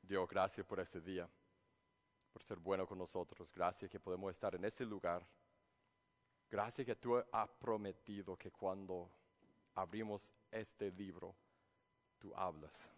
Dios, gracias por este día, por ser bueno con nosotros. Gracias que podemos estar en este lugar. Gracias que tú has prometido que cuando abrimos este libro, tú hablas.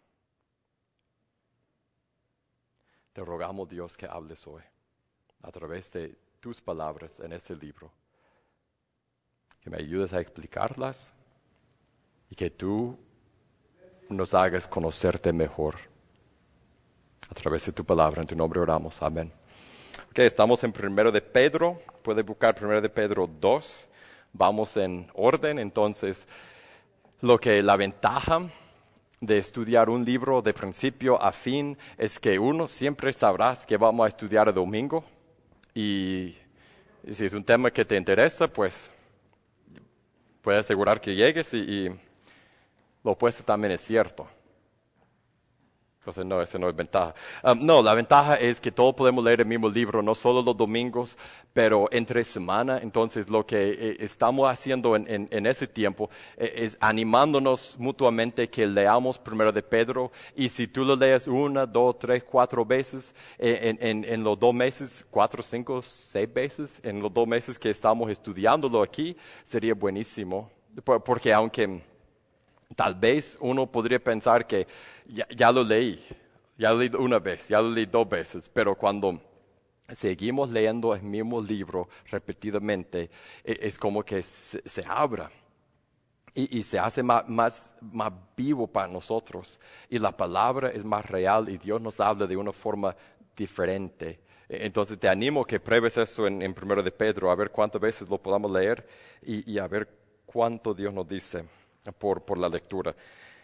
Te rogamos, Dios, que hables hoy a través de tus palabras en este libro. Que me ayudes a explicarlas y que tú nos hagas conocerte mejor a través de tu palabra. En tu nombre oramos. Amén. Ok, estamos en 1 de Pedro. Puedes buscar 1 de Pedro 2. Vamos en orden. Entonces, la ventaja de estudiar un libro de principio a fin es que uno siempre sabrás que vamos a estudiar el domingo. Y si es un tema que te interesa, pues puedes asegurar que llegues y lo opuesto también es cierto. Entonces, no, esa no es ventaja. La ventaja es que todos podemos leer el mismo libro, no solo los domingos, pero entre semana. Entonces, lo que estamos haciendo en ese tiempo es animándonos mutuamente que leamos 1 de Pedro. Y si tú lo lees 1, 2, 3, 4 veces en los 2 meses, 4, 5, 6 veces, en los 2 meses que estamos estudiándolo aquí, sería buenísimo. Porque aunque tal vez uno podría pensar que ya lo leí una vez, ya lo leí 2 veces, pero cuando seguimos leyendo el mismo libro repetidamente, es como que se abra y se hace más vivo para nosotros. Y la palabra es más real y Dios nos habla de una forma diferente. Entonces te animo que pruebes eso en 1 de Pedro, a ver cuántas veces lo podamos leer y a ver cuánto Dios nos dice por la lectura.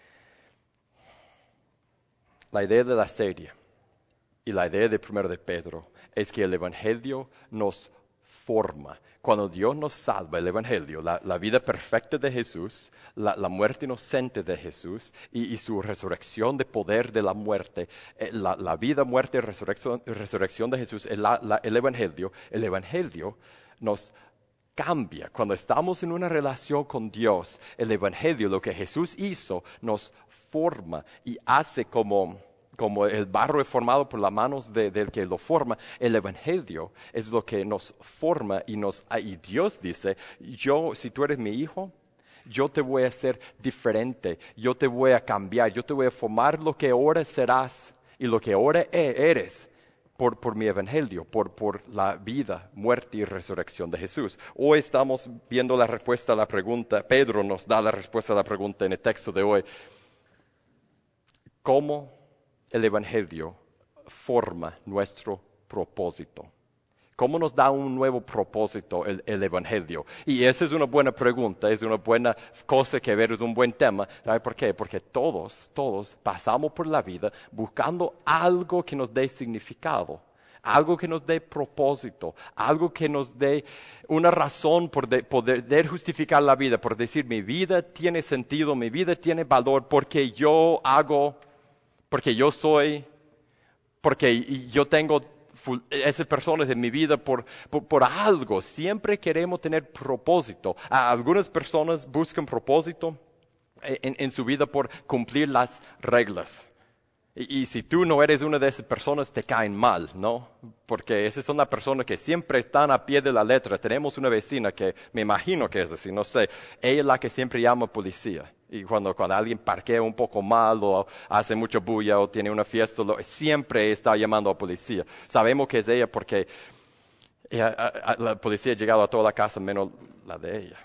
La idea de la serie y la idea de 1 de Pedro es que el Evangelio nos forma. Cuando Dios nos salva, el Evangelio, la vida perfecta de Jesús, la muerte inocente de Jesús y su resurrección de poder de la muerte, la vida, muerte y resurrección de Jesús, el Evangelio nos cambia. Cuando estamos en una relación con Dios, el Evangelio, lo que Jesús hizo, nos forma y hace como el barro es formado por las manos del que lo forma. El Evangelio es lo que nos forma y Dios dice, si tú eres mi hijo, yo te voy a hacer diferente, yo te voy a cambiar, yo te voy a formar lo que ahora serás y lo que ahora eres. Por mi evangelio, por la vida, muerte y resurrección de Jesús. Hoy estamos viendo la respuesta a la pregunta, Pedro nos da la respuesta a la pregunta en el texto de hoy. ¿Cómo el evangelio forma nuestro propósito? ¿Cómo nos da un nuevo propósito el Evangelio? Y esa es una buena pregunta, es una buena cosa que ver, es un buen tema. ¿Sabe por qué? Porque todos pasamos por la vida buscando algo que nos dé significado, algo que nos dé propósito, algo que nos dé una razón por poder justificar la vida, por decir mi vida tiene sentido, mi vida tiene valor porque yo soy, porque yo tengo esas personas en mi vida por algo. Siempre queremos tener propósito. Algunas personas buscan propósito en su vida por cumplir las reglas. Y si tú no eres una de esas personas, te caen mal, ¿no? Porque esas son las personas que siempre están a pie de la letra. Tenemos una vecina que me imagino que es así, no sé. Ella es la que siempre llama a policía. Y cuando alguien parquea un poco mal o hace mucha bulla o tiene una fiesta, siempre está llamando a policía. Sabemos que es ella porque la policía ha llegado a toda la casa menos la de ella.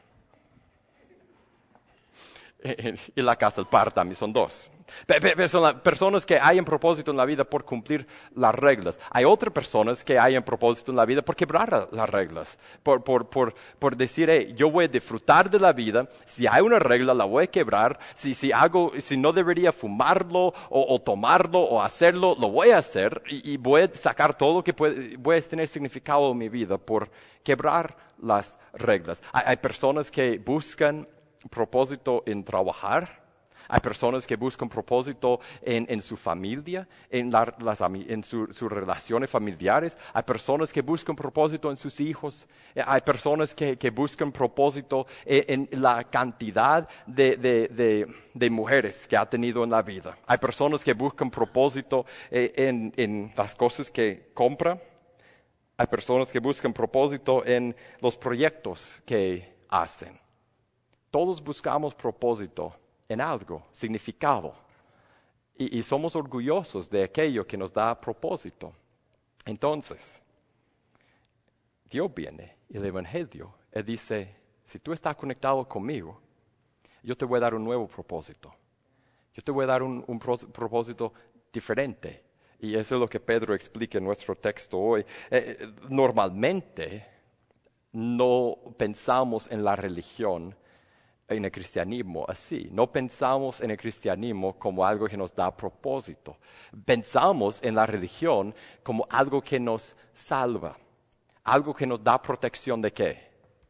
Y la casa del par también son 2. Son personas que hay un propósito en la vida por cumplir las reglas. Hay otras personas que hay un propósito en la vida por quebrar las reglas. Por decir, hey, yo voy a disfrutar de la vida. Si hay una regla, la voy a quebrar. Si no debería fumarlo o tomarlo o hacerlo, lo voy a hacer. Y voy a sacar todo lo que voy a tener significado en mi vida por quebrar las reglas. Hay personas que buscan propósito en trabajar. Hay personas que buscan propósito en su familia, en sus relaciones familiares. Hay personas que buscan propósito en sus hijos. Hay personas que buscan propósito en la cantidad de mujeres que ha tenido en la vida. Hay personas que buscan propósito en las cosas que compra. Hay personas que buscan propósito en los proyectos que hacen. Todos buscamos propósito en algo, significado. Y somos orgullosos de aquello que nos da propósito. Entonces, Dios viene y el Evangelio, Él dice, si tú estás conectado conmigo, yo te voy a dar un nuevo propósito. Yo te voy a dar un propósito diferente. Y eso es lo que Pedro explica en nuestro texto hoy. Normalmente no pensamos en la religión, en el cristianismo así. No pensamos en el cristianismo como algo que nos da propósito. Pensamos en la religión como algo que nos salva. Algo que nos da protección ¿de qué?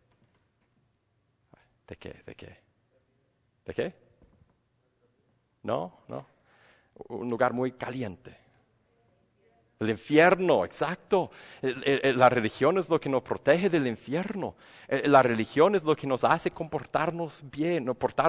¿De qué? ¿De qué? ¿De qué? No. Un lugar muy caliente. El infierno, exacto. La religión es lo que nos protege del infierno. La religión es lo que nos hace comportarnos bien.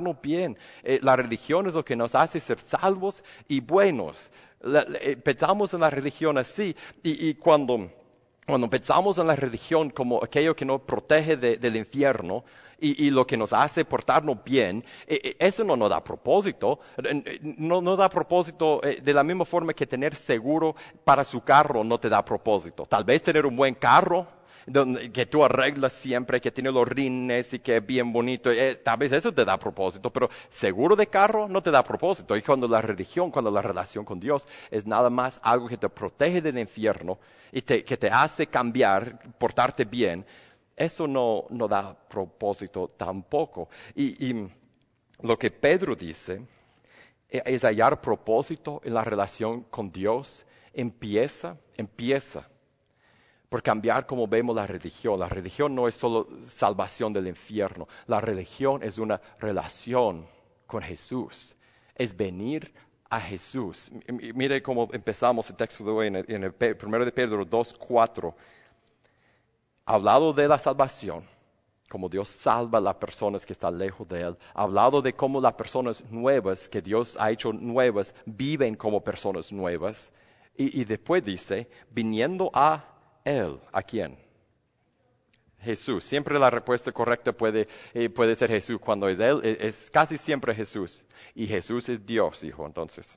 La religión es lo que nos hace ser salvos y buenos. Pensamos en la religión así. Y cuando pensamos en la religión como aquello que nos protege del infierno y lo que nos hace portarnos bien, eso no nos da propósito. No da propósito de la misma forma que tener seguro para su carro no te da propósito. Tal vez tener un buen carro que tú arreglas siempre, que tiene los rines y que es bien bonito, tal vez eso te da propósito, pero seguro de carro no te da propósito. Y cuando la relación con Dios es nada más algo que te protege del infierno y que te hace cambiar, portarte bien, eso no da propósito tampoco. Y lo que Pedro dice es hallar propósito en la relación con Dios. Empieza por cambiar como vemos la religión. La religión no es solo salvación del infierno. La religión es una relación con Jesús. Es venir a Jesús. Mire cómo empezamos el texto de hoy en el 1 de Pedro 2:4. Hablado de la salvación, como Dios salva a las personas que están lejos de Él. Hablado de cómo las personas nuevas, que Dios ha hecho nuevas, viven como personas nuevas. Y después dice, viniendo a Él. ¿A quién? Jesús. Siempre la respuesta correcta puede ser Jesús. Cuando es Él, es casi siempre Jesús. Y Jesús es Dios, hijo, entonces.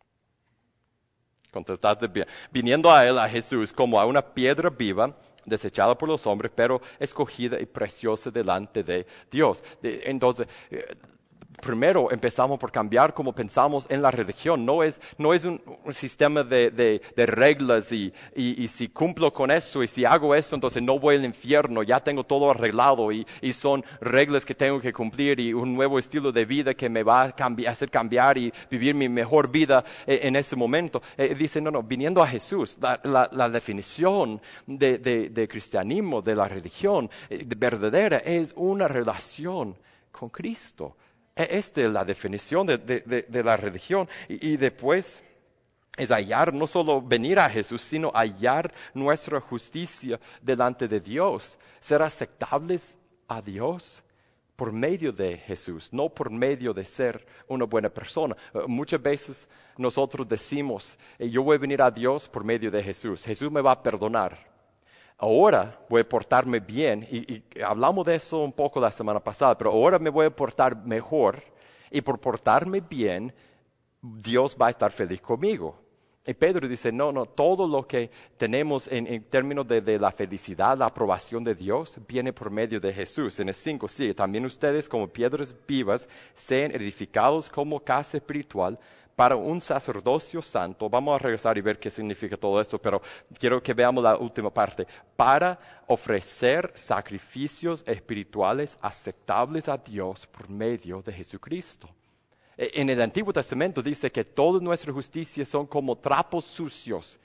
Contestaste bien. Viniendo a Él, a Jesús, como a una piedra viva, desechada por los hombres, pero escogida y preciosa delante de Dios. Entonces, primero empezamos por cambiar como pensamos en la religión. No es un sistema de reglas y si cumplo con eso y si hago esto, entonces no voy al infierno, ya tengo todo arreglado y son reglas que tengo que cumplir y un nuevo estilo de vida que me va a hacer cambiar y vivir mi mejor vida en ese momento. Dice, no, viniendo a Jesús, la definición de cristianismo, de la religión verdadera es una relación con Cristo. Esta es la definición de la religión. Y después es hallar, no solo venir a Jesús, sino hallar nuestra justicia delante de Dios. Ser aceptables a Dios por medio de Jesús, no por medio de ser una buena persona. Muchas veces nosotros decimos, yo voy a venir a Dios por medio de Jesús. Jesús me va a perdonar. Ahora voy a portarme bien, y hablamos de eso un poco la semana pasada, pero ahora me voy a portar mejor, y por portarme bien, Dios va a estar feliz conmigo. Y Pedro dice, no, todo lo que tenemos en términos de la felicidad, la aprobación de Dios, viene por medio de Jesús. En el 5 sigue, también ustedes como piedras vivas, sean edificados como casa espiritual, para un sacerdocio santo. Vamos a regresar y ver qué significa todo esto, pero quiero que veamos la última parte. Para ofrecer sacrificios espirituales aceptables a Dios por medio de Jesucristo. En el Antiguo Testamento dice que todas nuestras justicias son como trapos sucios.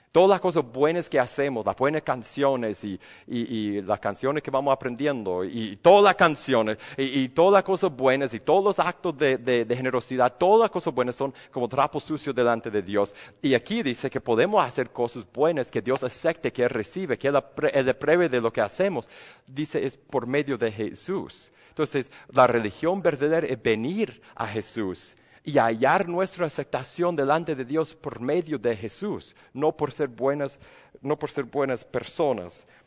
Todas las cosas buenas que hacemos, las buenas canciones y las canciones que vamos aprendiendo y todas las canciones y todas las cosas buenas y todos los actos de generosidad, todas las cosas buenas son como trapos sucios delante de Dios. Y aquí dice que podemos hacer cosas buenas que Dios acepte, que Él recibe, que Él apruebe de lo que hacemos. Dice es por medio de Jesús. Entonces la religión verdadera es venir a Jesús y hallar nuestra aceptación delante de Dios por medio de Jesús, no por ser buenas personas.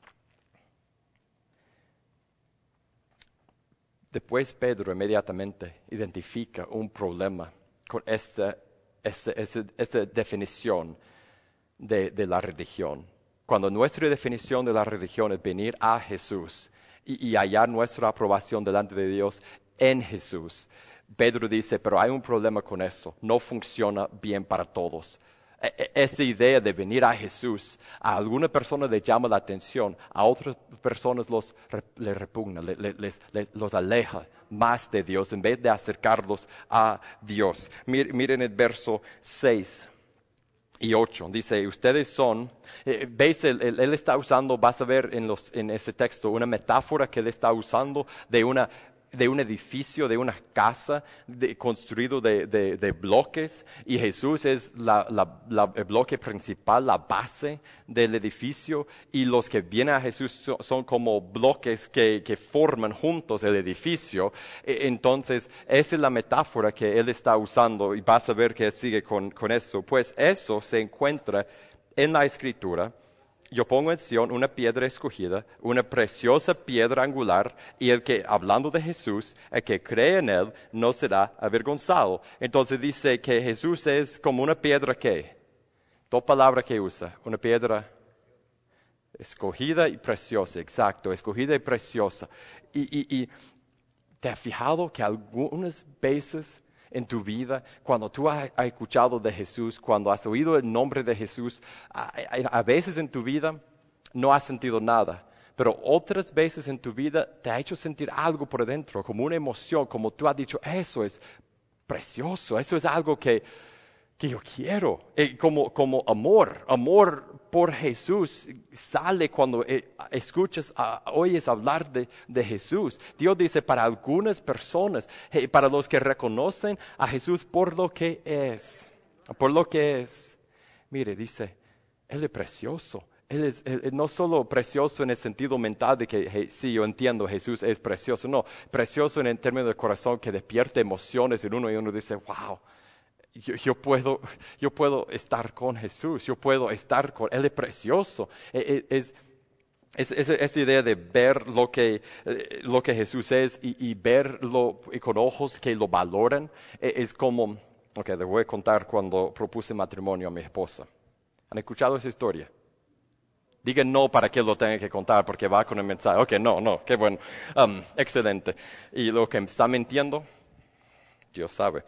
Después Pedro inmediatamente identifica un problema con esta definición de la religión. Cuando nuestra definición de la religión es venir a Jesús y hallar nuestra aprobación delante de Dios en Jesús, Pedro dice, pero hay un problema con eso, no funciona bien para todos. Esa idea de venir a Jesús, a algunas personas les llama la atención, a otras personas les repugna, los aleja más de Dios en vez de acercarlos a Dios. Miren el verso 6 y 8, dice, ustedes son, veis, él está usando, vas a ver en ese texto, una metáfora que él está usando de un edificio, de una casa construido de bloques, y Jesús es el bloque principal, la base del edificio, y los que vienen a Jesús son como bloques que forman juntos el edificio. Entonces, esa es la metáfora que él está usando, y vas a ver que sigue con eso. Pues eso se encuentra en la Escritura. Yo pongo en Sión una piedra escogida, una preciosa piedra angular, y el que, hablando de Jesús, el que cree en Él, no será avergonzado. Entonces dice que Jesús es como una piedra que, dos palabras que usa, una piedra escogida y preciosa, exacto, escogida y preciosa. Y ¿te has fijado que algunas veces en tu vida, cuando tú has escuchado de Jesús, cuando has oído el nombre de Jesús, a veces en tu vida no has sentido nada, pero otras veces en tu vida te ha hecho sentir algo por dentro, como una emoción, como tú has dicho, eso es precioso, eso es algo que yo quiero, como amor por Jesús sale cuando oyes hablar de Jesús. Dios dice para algunas personas, para los que reconocen a Jesús por lo que es, mire, dice, Él es precioso. Él es no solo precioso en el sentido mental de que sí, yo entiendo, Jesús es precioso, no, precioso en el término del corazón que despierta emociones en uno y uno dice, wow. Yo puedo estar con Jesús, yo puedo estar con Él, es precioso. Esa idea de ver lo que Jesús es y verlo con ojos que lo valoran, es como, les voy a contar cuando propuse matrimonio a mi esposa. ¿Han escuchado esa historia? Digan no para que lo tenga que contar porque va con el mensaje. Ok, no, qué bueno, excelente. Y lo que me está mintiendo, Dios sabe.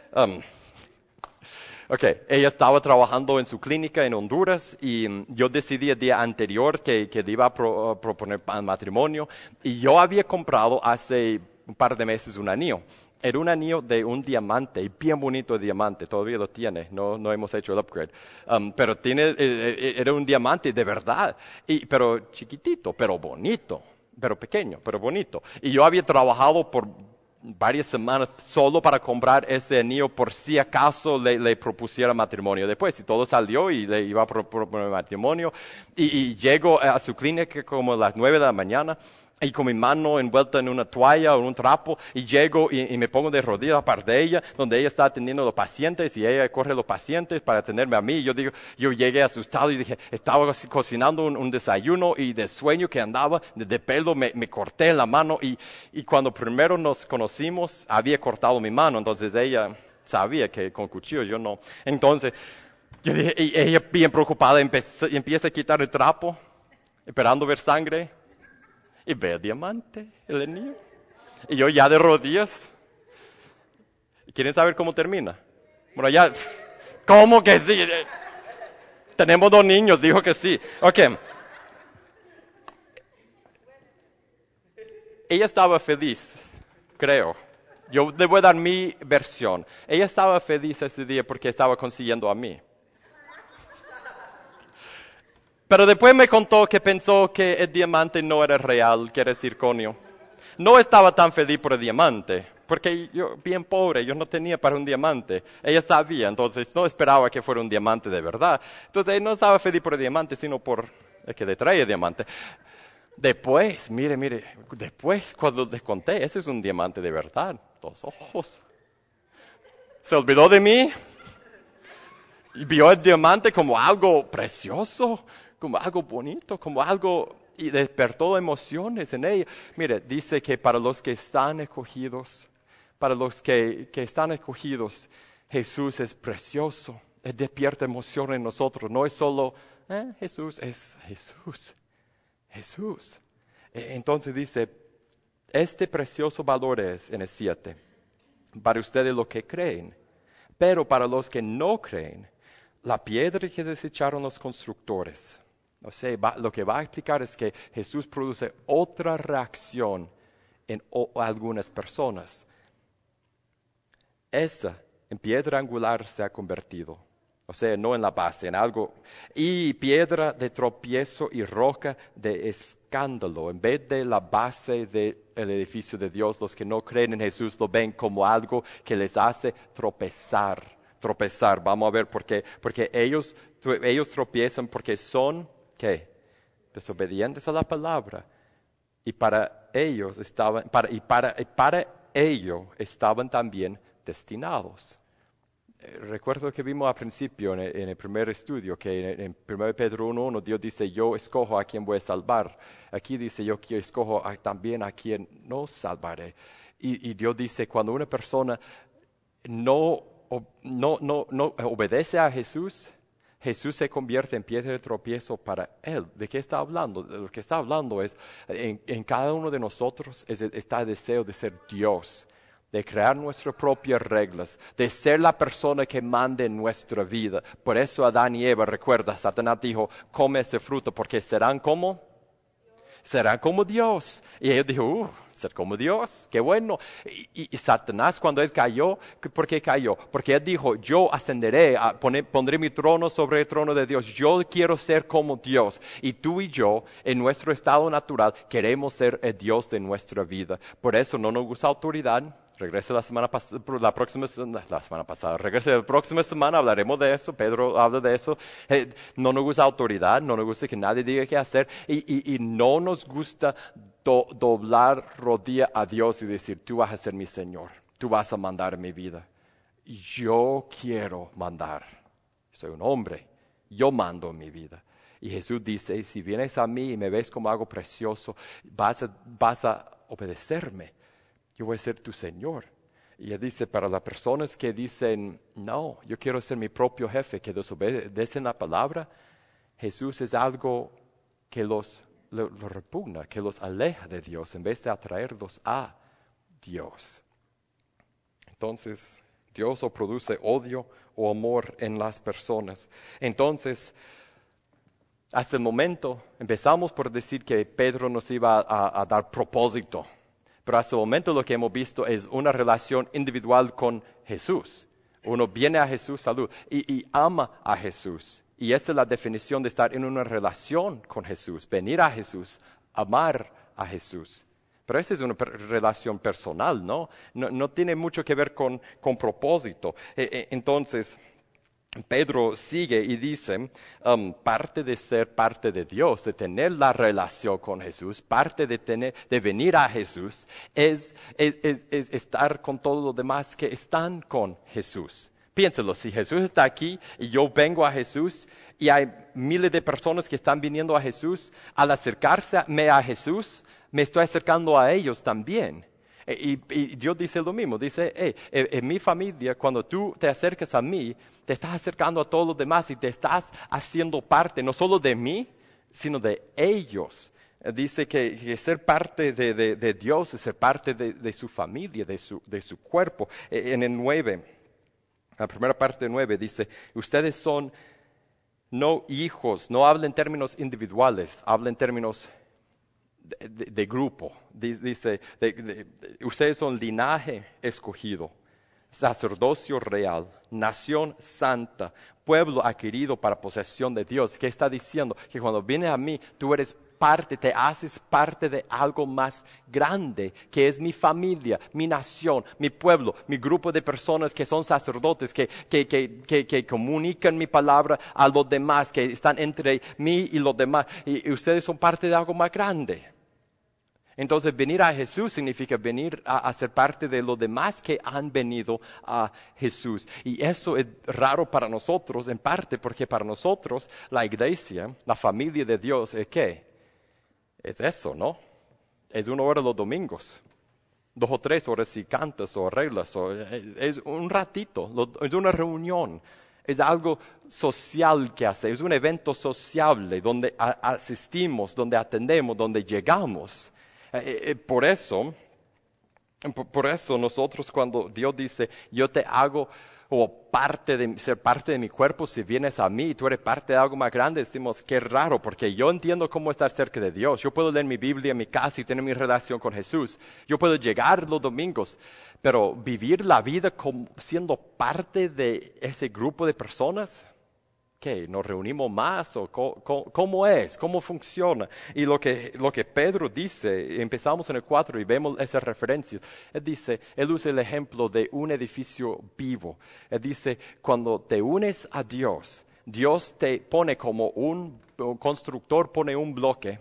Ella estaba trabajando en su clínica en Honduras y yo decidí el día anterior que le iba a proponer matrimonio, y yo había comprado hace un par de meses un anillo. Era un anillo de un diamante, y bien bonito el diamante, todavía lo tiene, no hemos hecho el upgrade. Pero era un diamante de verdad, pero chiquitito, pero bonito, pero pequeño, pero bonito. Y yo había trabajado por varias semanas solo para comprar ese anillo por si acaso le propusiera matrimonio. Después, si todo salió y le iba a proponer matrimonio, y llego a su clínica como a las 9 de la mañana, y con mi mano envuelta en una toalla o en un trapo, y llego y me pongo de rodillas aparte de ella, donde ella está atendiendo a los pacientes, y ella corre a los pacientes para atenderme a mí. Y yo llegué asustado y dije, estaba cocinando un desayuno, y de sueño que andaba, de pelo me corté la mano, y cuando primero nos conocimos, había cortado mi mano, entonces ella sabía que con cuchillo yo no. Entonces, yo dije, y ella bien preocupada empieza a quitar el trapo, esperando ver sangre. Y ve el diamante, el anillo. Y yo ya de rodillas. ¿Quieren saber cómo termina? Bueno, ya, ¿cómo que sí? Tenemos 2 niños, dijo que sí. Ok. Ella estaba feliz, creo. Yo le voy a dar mi versión. Ella estaba feliz ese día porque estaba consiguiendo a mí. Pero después me contó que pensó que el diamante no era real, que era circonio. No estaba tan feliz por el diamante, porque yo, bien pobre, yo no tenía para un diamante. Ella sabía, entonces no esperaba que fuera un diamante de verdad. Entonces él no estaba feliz por el diamante, sino por el que le trae el diamante. Después, mire, después cuando les conté, ese es un diamante de verdad, los ojos. Se olvidó de mí y vio el diamante como algo precioso, como algo bonito, como algo, y despertó emociones en ella. Mire, dice que para los que están escogidos, para los que están escogidos, Jesús es precioso. Él despierta emoción en nosotros. No es solo, Jesús, es Jesús. Jesús. Entonces dice, este precioso valor es, en el 7, para ustedes los que creen, pero para los que no creen, la piedra que desecharon los constructores. O sea, lo que va a explicar es que Jesús produce otra reacción en algunas personas. Esa en piedra angular se ha convertido. O sea, no en la base, en algo. Y piedra de tropiezo y roca de escándalo. En vez de la base del edificio de Dios, los que no creen en Jesús lo ven como algo que les hace tropezar. Vamos a ver por qué. Porque ellos tropiezan porque son, ¿qué? Desobedientes a la palabra. Y para ellos estaban, para ello estaban también destinados. Recuerdo que vimos al principio en el primer estudio que en 1 Pedro 1:1 Dios dice, yo escojo a quien voy a salvar. Aquí dice, yo escojo también a quien no salvaré. Y Dios dice, cuando una persona no obedece a Jesús, Jesús se convierte en piedra de tropiezo para él. ¿De qué está hablando? De lo que está hablando es, en cada uno de nosotros está el deseo de ser Dios, de crear nuestras propias reglas, de ser la persona que mande en nuestra vida. Por eso Adán y Eva, recuerda, Satanás dijo, come ese fruto, porque serán como Dios. Y ellos dijo, ser como Dios, qué bueno. Y Satanás cuando él cayó, ¿por qué cayó? Porque él dijo, yo ascenderé, pondré mi trono sobre el trono de Dios. Yo quiero ser como Dios. Y tú y yo, en nuestro estado natural, queremos ser el Dios de nuestra vida. Por eso no nos gusta autoridad. Regrese la próxima semana, hablaremos de eso. Pedro habla de eso. No nos gusta autoridad, no nos gusta que nadie diga qué hacer y no nos gusta doblar rodilla a Dios y decir, tú vas a ser mi Señor, tú vas a mandar en mi vida. Yo quiero mandar, soy un hombre, yo mando en mi vida. Y Jesús dice, si vienes a mí y me ves como algo precioso, vas a obedecerme. Yo voy a ser tu Señor. Y él dice, para las personas que dicen, no, yo quiero ser mi propio jefe, que desobedecen la palabra, Jesús es algo que los repugna, que los aleja de Dios, en vez de atraerlos a Dios. Entonces, Dios o produce odio o amor en las personas. Entonces, hasta el momento, empezamos por decir que Pedro nos iba a dar propósito. Pero hasta el momento lo que hemos visto es una relación individual con Jesús. Uno viene a Jesús, salud, y ama a Jesús. Y esa es la definición de estar en una relación con Jesús. Venir a Jesús, amar a Jesús. Pero esa es una relación personal, ¿no? No tiene mucho que ver con propósito. Entonces, Pedro sigue y dice, parte de ser parte de Dios, de tener la relación con Jesús, parte de venir a Jesús, es estar con todos los demás que están con Jesús. Piénselo, si Jesús está aquí y yo vengo a Jesús y hay miles de personas que están viniendo a Jesús, al acercarme a Jesús, me estoy acercando a ellos también. Y Dios dice lo mismo, dice, en mi familia, cuando tú te acercas a mí, te estás acercando a todos los demás y te estás haciendo parte, no solo de mí, sino de ellos. Dice que ser parte de Dios es ser parte de su familia, de su cuerpo. En el 9, la primera parte del 9 dice, ustedes son no hijos, no habla en términos individuales, habla en términos de grupo. Dice, ustedes son linaje escogido, sacerdocio real, nación santa, pueblo adquirido para posesión de Dios. ¿Qué está diciendo? Que cuando vienes a mí, tú eres parte, te haces parte de algo más grande, que es mi familia, mi nación, mi pueblo, mi grupo de personas que son sacerdotes, que comunican mi palabra a los demás, que están entre mí y los demás. Y ustedes son parte de algo más grande. Entonces, venir a Jesús significa venir a ser parte de los demás que han venido a Jesús. Y eso es raro para nosotros, en parte porque para nosotros la iglesia, la familia de Dios, ¿es qué? Es eso, ¿no? Es 1 hora los domingos. 2 o 3 horas si cantas o arreglas. Es un ratito, es una reunión. Es algo social que hace, es un evento sociable donde asistimos, donde atendemos, donde llegamos. Por eso nosotros cuando Dios dice, yo te hago ser parte de mi cuerpo, si vienes a mí y tú eres parte de algo más grande, decimos, qué raro, porque yo entiendo cómo estar cerca de Dios. Yo puedo leer mi Biblia en mi casa y tener mi relación con Jesús. Yo puedo llegar los domingos, pero vivir la vida como siendo parte de ese grupo de personas, ¿qué? ¿Nos reunimos más? ¿O cómo es? ¿Cómo funciona? Y lo que Pedro dice, empezamos en el 4 y vemos esas referencias. Él usa el ejemplo de un edificio vivo. Él dice, cuando te unes a Dios, Dios te pone como un constructor pone un bloque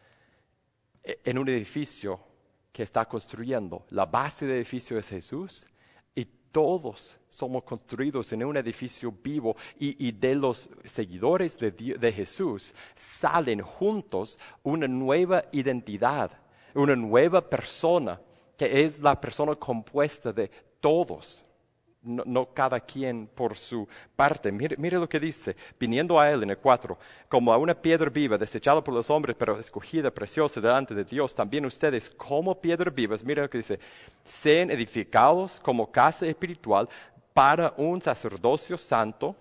en un edificio que está construyendo. La base del edificio es Jesús. Todos somos construidos en un edificio vivo y de los seguidores de Jesús salen juntos una nueva identidad, una nueva persona, que es la persona compuesta de todos, no cada quien por su parte. Mire lo que dice, viniendo a él en el 4, como a una piedra viva, desechada por los hombres, pero escogida, preciosa delante de Dios, también ustedes como piedras vivas, mire lo que dice, sean edificados como casa espiritual para un sacerdocio santo,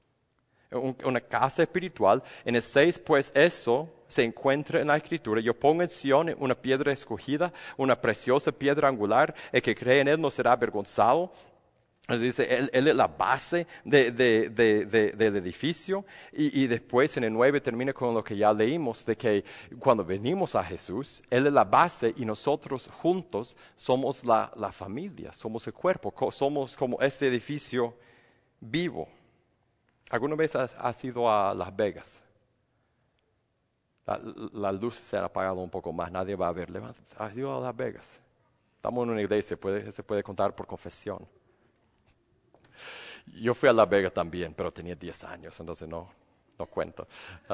una casa espiritual. En el 6, pues eso se encuentra en la Escritura. Yo pongo en Sion una piedra escogida, una preciosa piedra angular, el que cree en él no será avergonzado. Dice, él es la base del edificio y después en el 9 termina con lo que ya leímos, de que cuando venimos a Jesús, Él es la base y nosotros juntos somos la familia, somos el cuerpo, somos como este edificio vivo. ¿Alguna vez has ido a Las Vegas? Las luces se han apagado un poco más, nadie va a verle. ¿Has ido a Las Vegas? Estamos en una iglesia, se puede contar por confesión. Yo fui a Las Vegas también, pero tenía 10 años, entonces no cuento.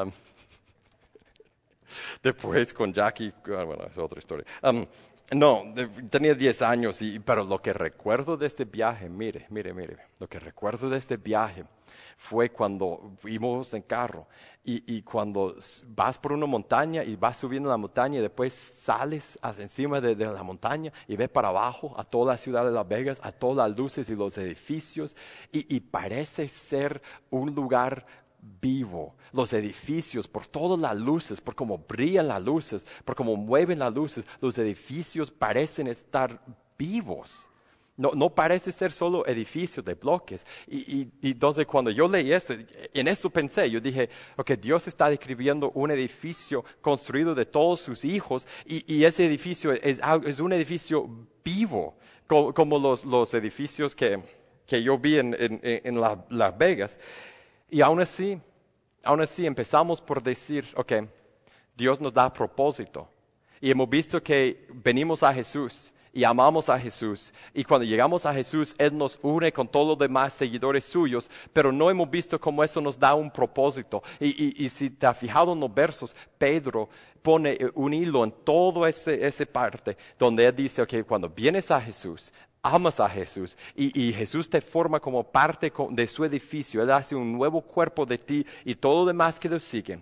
Después con Jackie, bueno, es otra historia. Tenía 10 años, pero lo que recuerdo de este viaje, mire, lo que recuerdo de este viaje fue cuando fuimos en carro y cuando vas por una montaña y vas subiendo la montaña y después sales encima de la montaña y ves para abajo a toda la ciudad de Las Vegas, a todas las luces y los edificios y parece ser un lugar vivo. Los edificios, por todas las luces, por cómo brillan las luces, por cómo mueven las luces, los edificios parecen estar vivos. No parece ser solo edificios de bloques. Y entonces cuando yo leí eso, en esto pensé, yo dije, ok, Dios está describiendo un edificio construido de todos sus hijos y ese edificio es un edificio vivo, como los edificios que yo vi en Las Vegas. Y aún así empezamos por decir, ok, Dios nos da propósito. Y hemos visto que venimos a Jesús y amamos a Jesús. Y cuando llegamos a Jesús, Él nos une con todos los demás seguidores suyos, pero no hemos visto cómo eso nos da un propósito. Y si te has fijado en los versos, Pedro pone un hilo en toda esa parte, donde Él dice, ok, cuando vienes a Jesús, amas a Jesús y Jesús te forma como parte de su edificio. Él hace un nuevo cuerpo de ti y todo lo demás que lo siguen.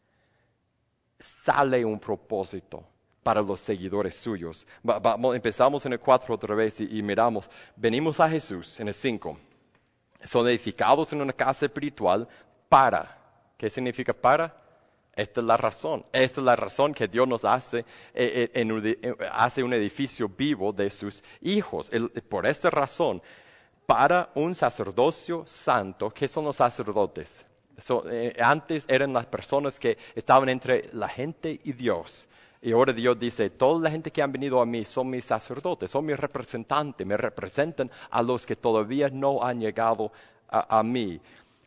Sale un propósito para los seguidores suyos. Empezamos en el 4 otra vez y miramos. Venimos a Jesús en el 5. Son edificados en una casa espiritual para. ¿Qué significa para? Esta es la razón. Esta es la razón que Dios nos hace, hace un edificio vivo de sus hijos. Por esta razón, para un sacerdocio santo. ¿Qué son los sacerdotes? Antes eran las personas que estaban entre la gente y Dios. Y ahora Dios dice, toda la gente que han venido a mí son mis sacerdotes, son mis representantes, me representan a los que todavía no han llegado a mí.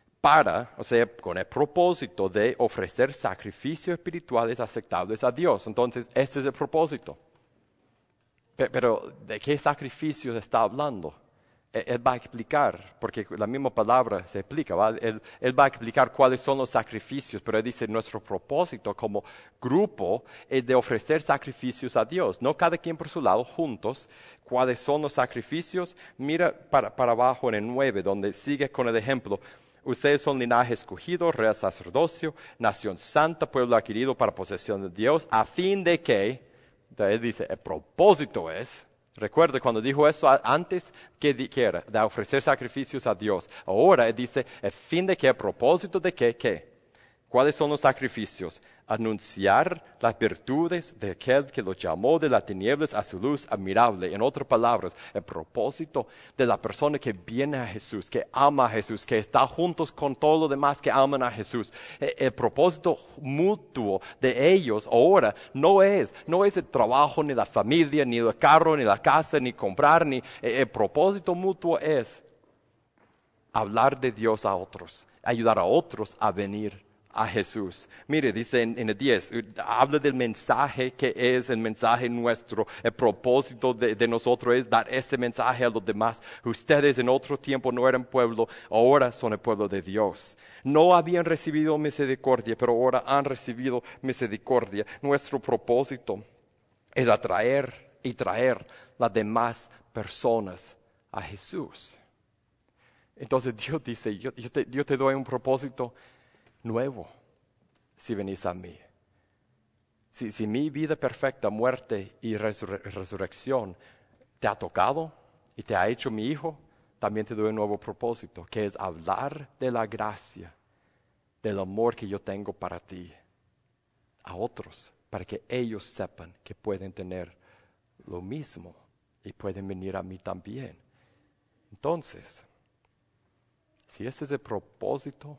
Con el propósito de ofrecer sacrificios espirituales aceptables a Dios. Entonces, este es el propósito. Pero, ¿de qué sacrificios está hablando? Él va a explicar, porque la misma palabra se explica, ¿va? Él va a explicar cuáles son los sacrificios, pero él dice, nuestro propósito como grupo es de ofrecer sacrificios a Dios, no cada quien por su lado, juntos. ¿Cuáles son los sacrificios? Mira para abajo en el 9, donde sigue con el ejemplo. Ustedes son linaje escogido, real sacerdocio, nación santa, pueblo adquirido para posesión de Dios, a fin de que, entonces él dice, el propósito es, recuerde cuando dijo eso antes, ¿qué era? De ofrecer sacrificios a Dios. Ahora él dice, el fin de que, el propósito de ¿qué? ¿Cuáles son los sacrificios? Anunciar las virtudes de aquel que los llamó de las tinieblas a su luz admirable. En otras palabras, el propósito de la persona que viene a Jesús, que ama a Jesús, que está juntos con todos los demás que aman a Jesús. El propósito mutuo de ellos ahora no es el trabajo, ni la familia, ni el carro, ni la casa, ni comprar, el propósito mutuo es hablar de Dios a otros, ayudar a otros a venir a Jesús. Mire, dice en el 10, habla del mensaje que es el mensaje nuestro. El propósito de nosotros es dar ese mensaje a los demás. Ustedes en otro tiempo no eran pueblo, ahora son el pueblo de Dios. No habían recibido misericordia, pero ahora han recibido misericordia. Nuestro propósito es atraer y traer las demás personas a Jesús. Entonces Dios dice, yo te doy un propósito nuevo, si venís a mí. Si mi vida perfecta, muerte y resurrección te ha tocado y te ha hecho mi hijo, también te doy un nuevo propósito, que es hablar de la gracia, del amor que yo tengo para ti, a otros, para que ellos sepan que pueden tener lo mismo y pueden venir a mí también. Entonces, si ese es el propósito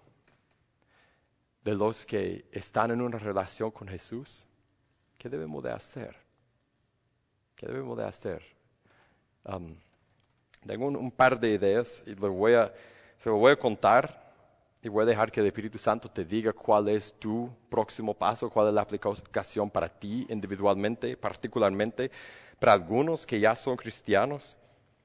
de los que están en una relación con Jesús, ¿qué debemos de hacer? ¿Qué debemos de hacer? Tengo un par de ideas y se lo voy a contar y voy a dejar que el Espíritu Santo te diga cuál es tu próximo paso, cuál es la aplicación para ti individualmente, particularmente para algunos que ya son cristianos.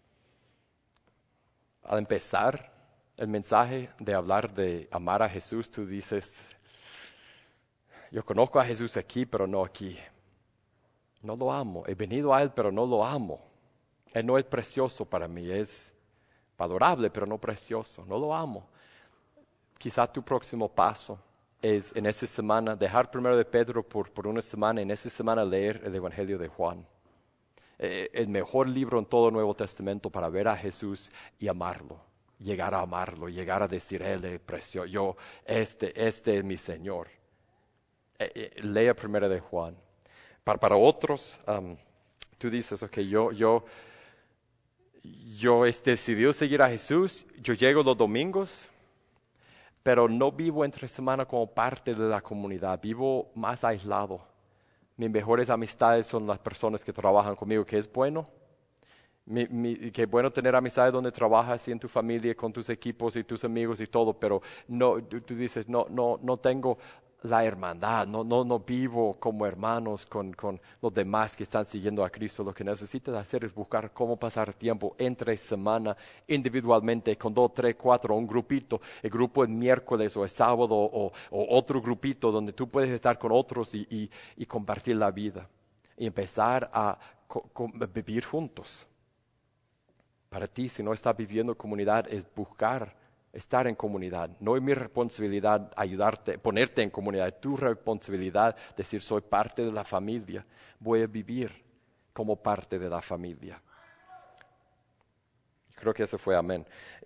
Al empezar el mensaje de hablar de amar a Jesús, tú dices, yo conozco a Jesús aquí, pero no aquí. No lo amo. He venido a Él, pero no lo amo. Él no es precioso para mí. Es valorable, pero no precioso. No lo amo. Quizá tu próximo paso es en esta semana dejar primero de Pedro por una semana, en esta semana leer el Evangelio de Juan. El mejor libro en todo el Nuevo Testamento para ver a Jesús y amarlo. Llegar a amarlo, llegar a decir, Él es precioso, este es mi Señor. Lea primero de Juan. Para otros, tú dices, ok, yo he decidido seguir a Jesús, yo llego los domingos, pero no vivo entre semana como parte de la comunidad, vivo más aislado. Mis mejores amistades son las personas que trabajan conmigo, que es bueno. Que es bueno tener amistades donde trabajas y en tu familia, con tus equipos y tus amigos y todo, pero no, tú dices, no tengo la hermandad, no vivo como hermanos con los demás que están siguiendo a Cristo. Lo que necesitas hacer es buscar cómo pasar tiempo entre semana, individualmente, con 2, 3, 4, un grupito, el grupo el miércoles o el sábado o otro grupito donde tú puedes estar con otros y compartir la vida y empezar a vivir juntos. Para ti, si no estás viviendo comunidad, es buscar estar en comunidad. No es mi responsabilidad ayudarte, ponerte en comunidad. Es tu responsabilidad decir, soy parte de la familia. Voy a vivir como parte de la familia. Creo que eso fue amén.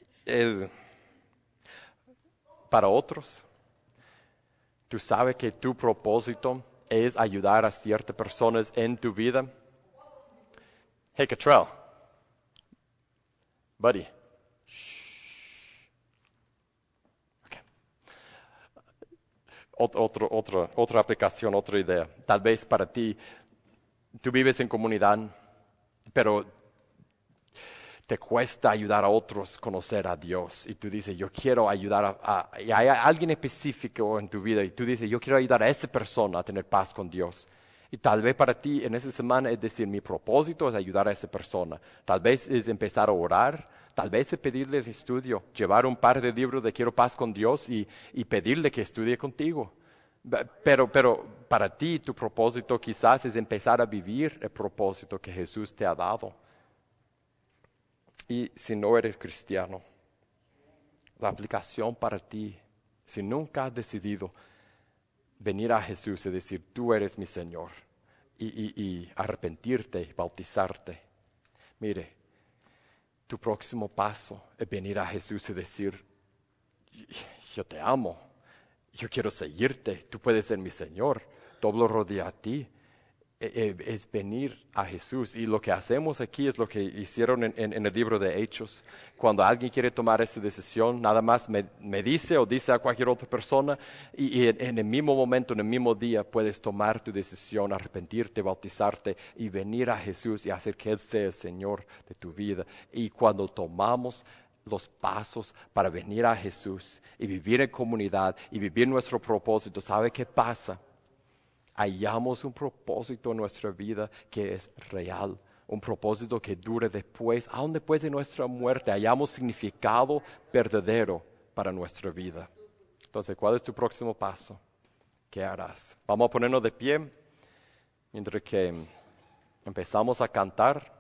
Para otros, tú sabes que tu propósito es ayudar a ciertas personas en tu vida. Hey, Catrell. Buddy, otra aplicación, otra idea. Tal vez para ti, tú vives en comunidad, pero te cuesta ayudar a otros a conocer a Dios. Y tú dices, yo quiero ayudar y hay alguien específico en tu vida y tú dices, yo quiero ayudar a esa persona a tener paz con Dios. Y tal vez para ti en esa semana es decir, mi propósito es ayudar a esa persona. Tal vez es empezar a orar, tal vez es pedirle el estudio, llevar un par de libros de Quiero paz con Dios y pedirle que estudie contigo. Pero para ti tu propósito quizás es empezar a vivir el propósito que Jesús te ha dado. Y si no eres cristiano, la aplicación para ti, si nunca has decidido venir a Jesús y decir, tú eres mi Señor, y arrepentirte, bautizarte, mire, tu próximo paso es venir a Jesús y decir, yo te amo, yo quiero seguirte, tú puedes ser mi Señor, doblo rodilla a ti. Es venir a Jesús. Y lo que hacemos aquí es lo que hicieron en el libro de Hechos. Cuando alguien quiere tomar esa decisión, nada más me dice o dice a cualquier otra persona y en el mismo momento, en el mismo día, puedes tomar tu decisión, arrepentirte, bautizarte y venir a Jesús y hacer que Él sea el Señor de tu vida. Y cuando tomamos los pasos para venir a Jesús y vivir en comunidad y vivir nuestro propósito, ¿sabe qué pasa? Hallamos un propósito en nuestra vida que es real, un propósito que dure después, aún después de nuestra muerte, hallamos significado verdadero para nuestra vida. Entonces, ¿cuál es tu próximo paso? ¿Qué harás? Vamos a ponernos de pie mientras que empezamos a cantar.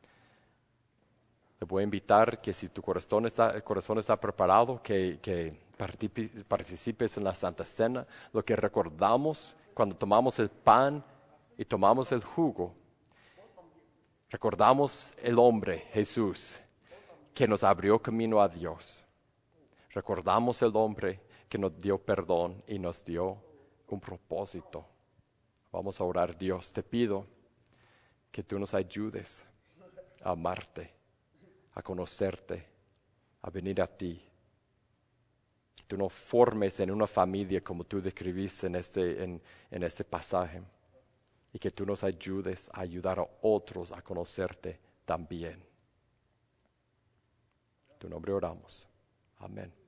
Te voy a invitar que si tu corazón está preparado, que participes en la Santa Cena. Lo que recordamos cuando tomamos el pan y tomamos el jugo, recordamos el hombre, Jesús, que nos abrió camino a Dios. Recordamos el hombre que nos dio perdón y nos dio un propósito. Vamos a orar. Dios, te pido que tú nos ayudes a amarte, a conocerte, a venir a ti. Tú nos formes en una familia como tú describiste en este pasaje. Y que tú nos ayudes a ayudar a otros a conocerte también. En tu nombre oramos. Amén.